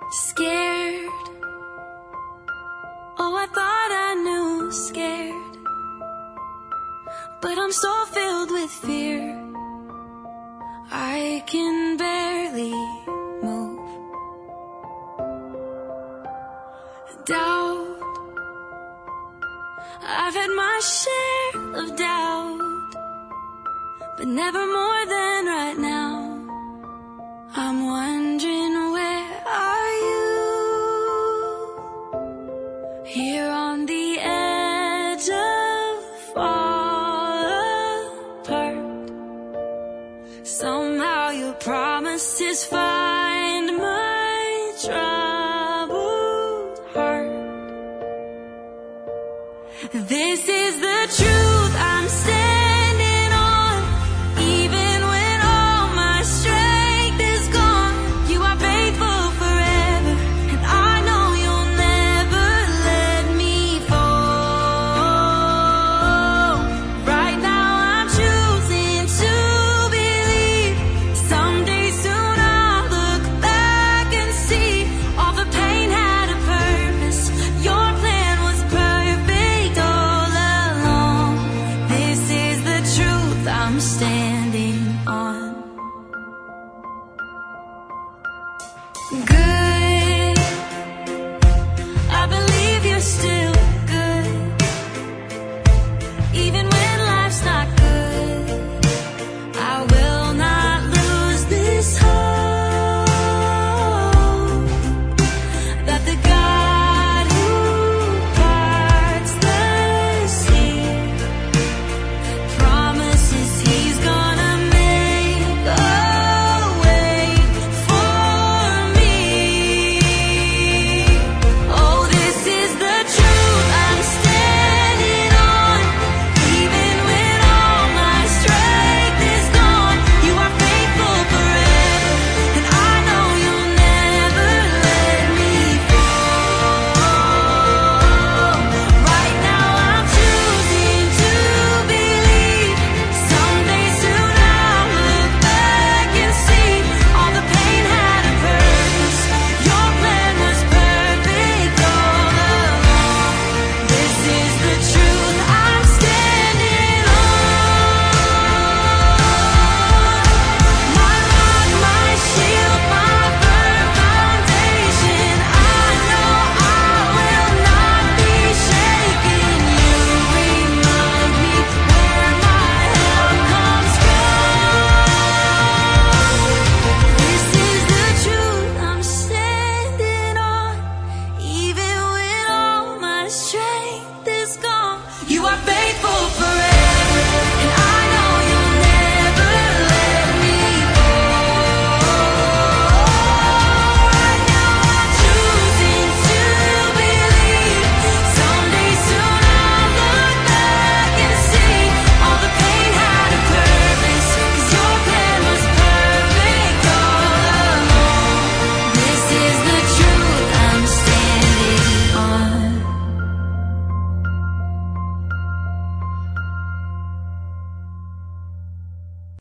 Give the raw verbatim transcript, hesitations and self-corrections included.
Scared. Oh, I thought I knew scared, but I'm so filled with fear I can barely move. Doubt. I've had my share of doubt, but never more than right now. I'm wondering, where are you? Here on the edge of fall apart. Somehow your promises find my troubled heart. This is